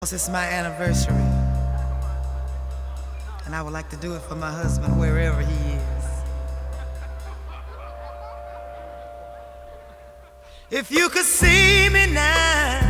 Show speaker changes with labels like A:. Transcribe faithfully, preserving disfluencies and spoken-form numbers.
A: It's my anniversary, and I would like to do it for my husband wherever he is. If you could see me now,